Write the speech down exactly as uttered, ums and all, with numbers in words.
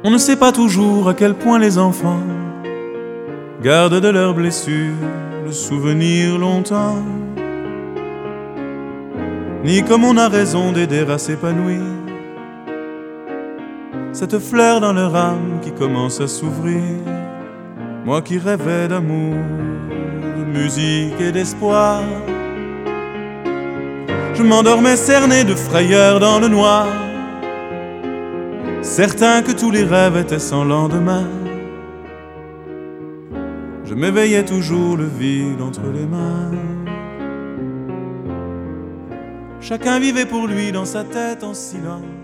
On ne sait pas toujours à quel point les enfants gardent de leurs blessures le souvenir longtemps, ni comme on a raison d'aider à s'épanouir cette fleur dans leur âme qui commence à s'ouvrir. Moi qui rêvais d'amour, de musique et d'espoir, je m'endormais cerné de frayeur dans le noir, certain que tous les rêves étaient sans lendemain. Je m'éveillais toujours le vide entre les mains. Chacun vivait pour lui dans sa tête en silence.